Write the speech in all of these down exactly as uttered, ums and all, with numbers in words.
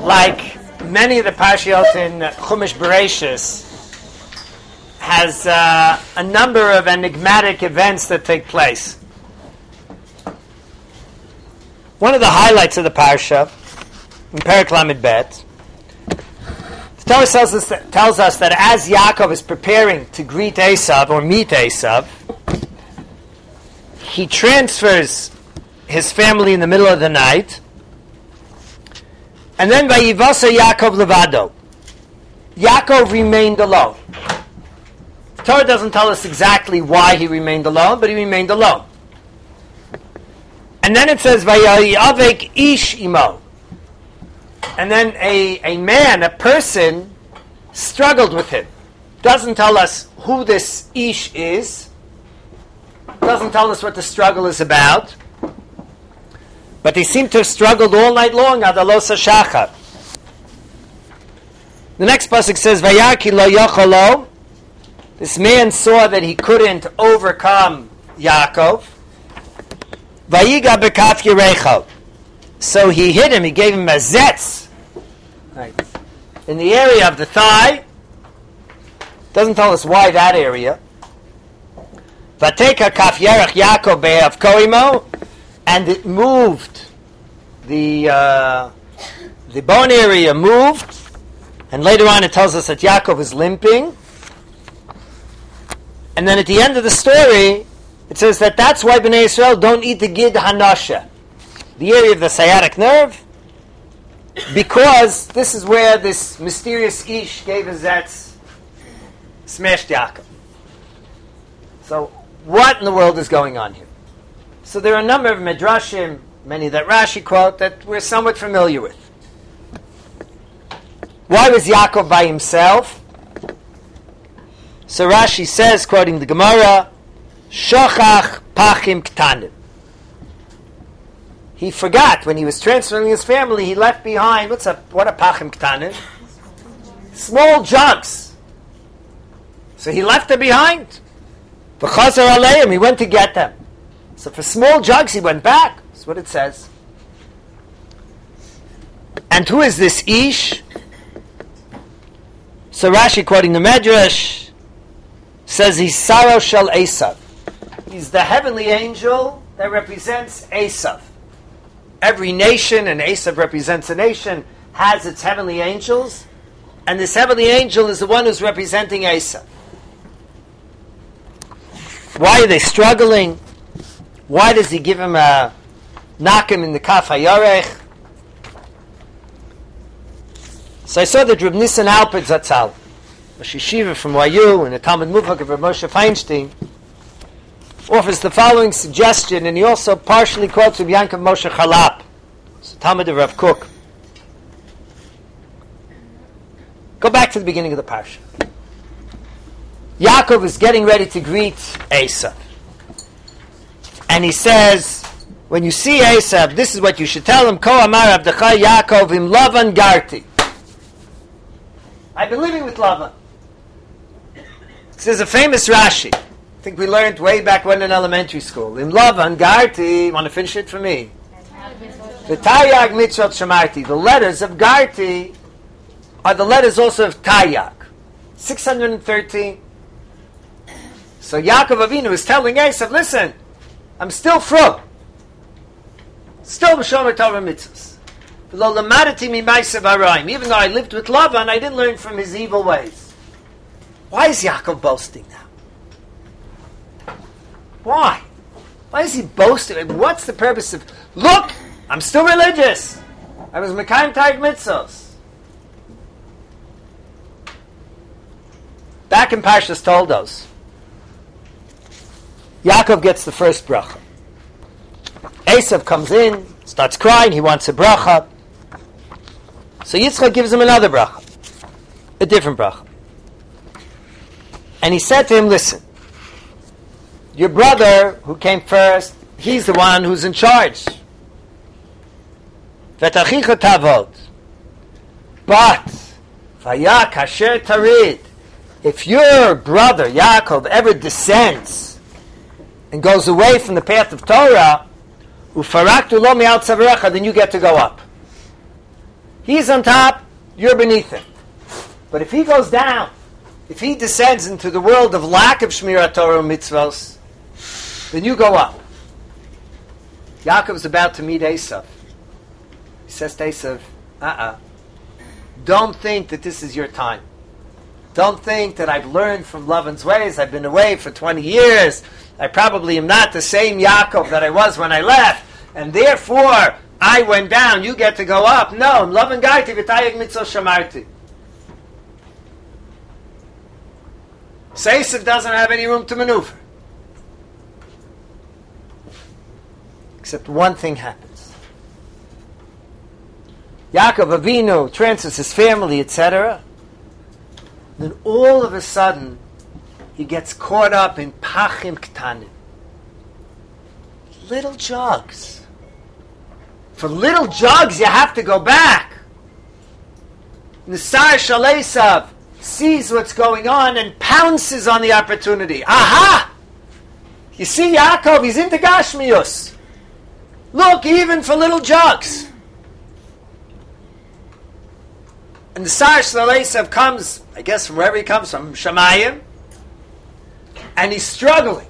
like many of the parashiyot in Chumash Bereshis, has uh, a number of enigmatic events that take place. One of the highlights of the parasha, in Perek Lamed Bet, the Torah tells us, that, tells us that as Yaakov is preparing to greet Esav or meet Esav, he transfers his family in the middle of the night, and then Vayivasa Yaakov Levado. Yaakov remained alone. The Torah doesn't tell us exactly why he remained alone, but he remained alone. And then it says Vayavek Ish Imo. And then a, a man, a person, struggled with him. Doesn't tell us who this Ish is. Doesn't tell us what the struggle is about. But they seem to have struggled all night long. Adalos Shachar. The next pasuk says, Vayaki lo yachalo. This man saw that he couldn't overcome Yaakov. Vayiga bekaf yirecho. So he hit him. He gave him a zetz, right, in the area of the thigh. Doesn't tell us why that area. Vateka kaf yerach Yaakov be'av koimo. And it moved, the uh, the bone area moved, and later on it tells us that Yaakov is limping. And then at the end of the story, it says that that's why Bnei Yisrael don't eat the gid hanasha, the area of the sciatic nerve, because this is where this mysterious Ish gave us that smashed Yaakov. So what in the world is going on here? So there are a number of midrashim, many that Rashi quote, that we're somewhat familiar with. Why was Yaakov by himself? So Rashi says, quoting the Gemara, Shochach pachim ktanim. He forgot when he was transferring his family, he left behind, what's a, what a pachim ktanim? Small jugs. So he left them behind. V'chazar aleim, he went to get them. So for small jugs, he went back. That's what it says. And who is this Ish? So Rashi, quoting the Medrash, says he's Saro Shel Esav. He's the heavenly angel that represents Esav. Every nation, and Esav represents a nation, has its heavenly angels, and this heavenly angel is the one who's representing Esav. Why are they struggling? Why does he give him a knock him in the kaf hayarech? So I saw that Reb Nissen Alpert Zatzal, a Yeshiva from Y U and a Talmud Mufak of Reb Moshe Feinstein, offers the following suggestion, and he also partially quotes Reb Yankov Moshe Chalap, it's a Talmud of Rav Kook. Go back to the beginning of the parsha. Yaakov is getting ready to greet Esav. And he says, when you see Esav, this is what you should tell him. Ko amar Abdecha Yaakov im Lavan garti. I've been living with Lavan. This is a famous Rashi. I think we learned way back when in elementary school. Im Lavan garti. Want to finish it for me? The Tayag mitzvot shamarti. The letters of garti are the letters also of Tayag. six hundred thirteen. So Yaakov Avinu is telling Esav, listen, I'm still from. Still b'shomer Torah mitzvahs. Even though I lived with Lavan, I didn't learn from his evil ways. Why is Yaakov boasting now? Why? Why is he boasting? What's the purpose of, look, I'm still religious. I was Mekayim Tag Mitzvos. Back in Parshas Toldos, Yaakov gets the first bracha. Esav comes in, starts crying, he wants a bracha. So Yitzchak gives him another bracha, a different bracha. And he said to him, listen, your brother who came first, he's the one who's in charge. V'tachicha tavod. But, vayak asher tarid, if your brother Yaakov ever descends and goes away from the path of Torah, ufaraktu lo mi'al tzaverecha, then you get to go up. He's on top, you're beneath him. But if he goes down, if he descends into the world of lack of Shmirat Torah and mitzvos, then you go up. Yaakov is about to meet Esav. He says to Esav, uh-uh. Don't think that this is your time. Don't think that I've learned from Lavan's ways. I've been away for twenty years. I probably am not the same Yaakov that I was when I left. And therefore, I went down. You get to go up. No, Lavan Gaiti v'tayeg mitzvah shamarti. So Esav doesn't have any room to maneuver. Except one thing happens. Yaakov Avinu transfers his family, et cetera. Then all of a sudden, he gets caught up in pachim ktanim. Little jugs. For little jugs, you have to go back. Nisar Shal Esav sees what's going on and pounces on the opportunity. Aha! You see Yaakov, he's into Gashmius. Look, even for little jugs. And the Sar Shal Esav comes, I guess from wherever he comes from, Shamayim, and he's struggling.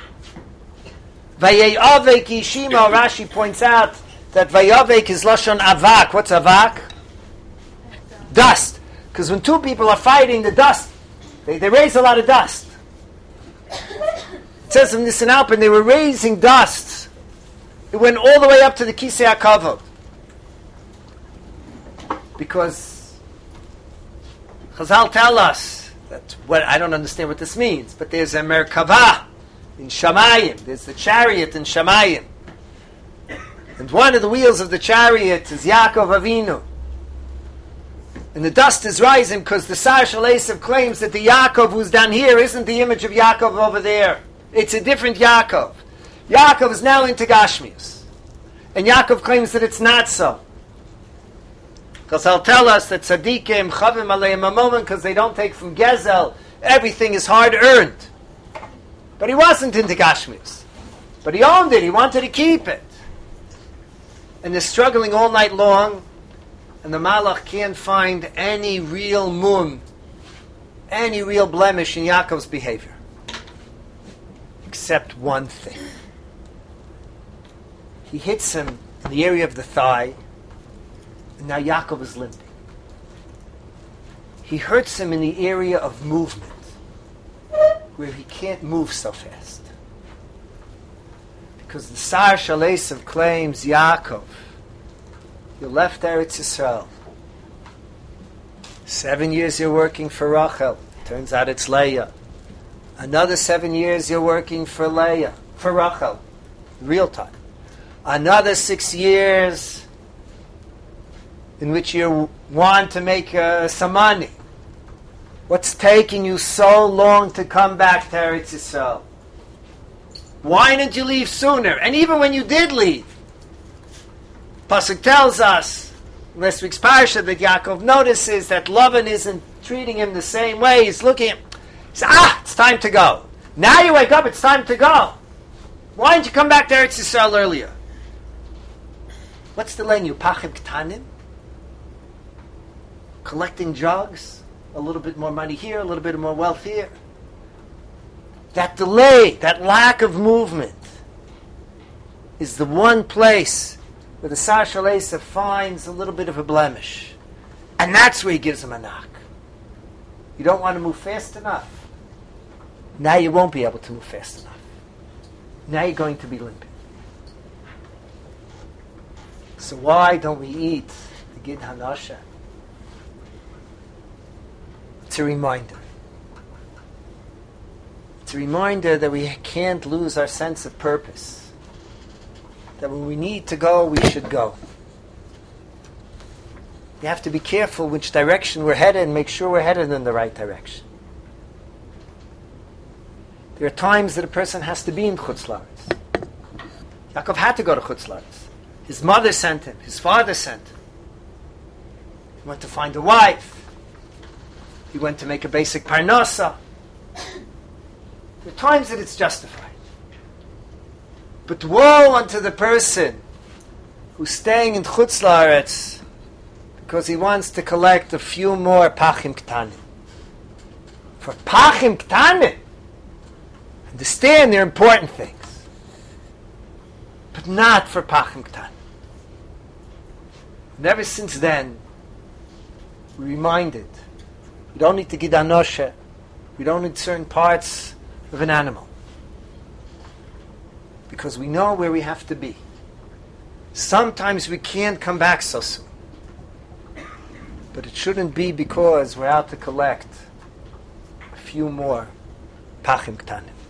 Vayavek Yishima, Rashi points out that Vayavek is Lashon Avak. What's Avak? Dust. Because when two people are fighting, the dust, they, they raise a lot of dust. It says in Nisan Alpin, they were raising dust. It went all the way up to the Kisei HaKavod. Because Chazal tell us that what I don't understand what this means, but there's a Merkavah in Shamayim. There's the chariot in Shamayim, and one of the wheels of the chariot is Yaakov Avinu, and the dust is rising because the Sar Shal Esav claims that the Yaakov who's down here isn't the image of Yaakov over there. It's a different Yaakov. Yaakov is now into Gashmius, and Yaakov claims that it's not so. Because I'll tell us that tzaddikim chavim aleim a moment because they don't take from Gezel. Everything is hard earned. But he wasn't into Gashmius. But he owned it. He wanted to keep it. And they're struggling all night long. And the Malach can't find any real mum, any real blemish in Yaakov's behavior. Except one thing. He hits him in the area of the thigh. And now Yaakov is limping. He hurts him in the area of movement, where he can't move so fast. Because the Sar Shal Esav claims, Yaakov, you left Eretz Yisrael. Seven years you're working for Rachel. Turns out it's Leah. Another seven years you're working for Leah, for Rachel, real time. Another six years in which you want to make uh, some money. What's taking you so long to come back to Eretz Yisrael? Why didn't you leave sooner? And even when you did leave, Pasuk tells us, in last week's parasha, that Yaakov notices that Lavan isn't treating him the same way. He's looking at him. He says, ah, it's time to go. Now you wake up, it's time to go. Why didn't you come back to Eretz Yisrael earlier? What's delaying you? Pachim ktanim? Collecting drugs, a little bit more money here, a little bit more wealth here. That delay, that lack of movement, is the one place where the Sar Shal Esav finds a little bit of a blemish. And that's where he gives him a knock. You don't want to move fast enough. Now you won't be able to move fast enough. Now you're going to be limping. So why don't we eat the Gid Hanasha? It's a reminder. It's a reminder that we can't lose our sense of purpose. That when we need to go, we should go. You have to be careful which direction we're headed and make sure we're headed in the right direction. There are times that a person has to be in Chutz La'aretz. Yaakov had to go to Chutz La'aretz. His mother sent him. His father sent him. He went to find a wife. He went to make a basic parnasa. There are times that it's justified. But woe unto the person who's staying in Chutz La'aretz because he wants to collect a few more pachim ktanim. For pachim ktanim, understand they're important things, but not for pachim ktanim. And ever since then, we're reminded we don't need to gid anoshe, we don't need certain parts of an animal, because we know where we have to be. Sometimes we can't come back so soon. But it shouldn't be because we're out to collect a few more pachim ktanim.